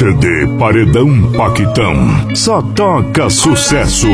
CD Paredão Paquitão. Só toca sucesso.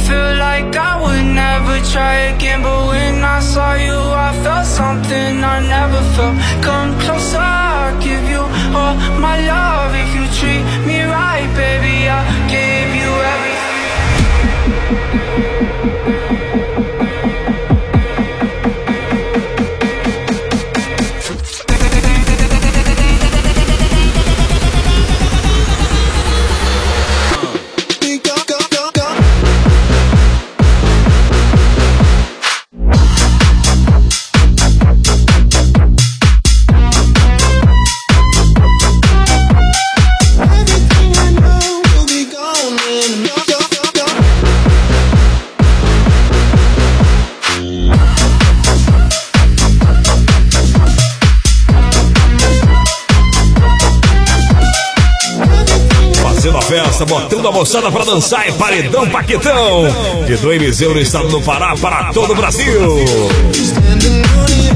Botando a moçada pra dançar em Paredão Paquitão, de 2 no estado do Pará para todo o Brasil.